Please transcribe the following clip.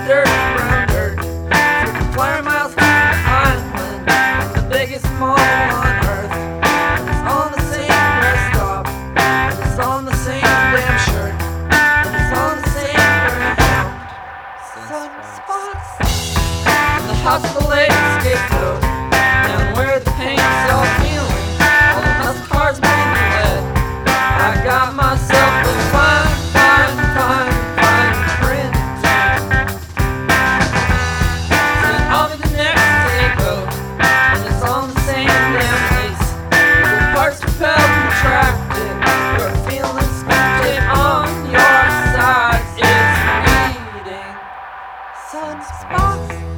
dirt, brown dirt. So flyer miles from the island, the biggest mall on earth. And it's on the same rest stop, and it's on the same damn shirt, and it's on the same Greyhound. Sunspots. And the house of the lady scapegoat, and where the paint's all peeling, all the muscle cars moving the lead. I got myself a fine print. And I'll be the next takeout, and it's on the same damn place. The parts repelled and attracted, your feeling scripted on your side is eating sunspots.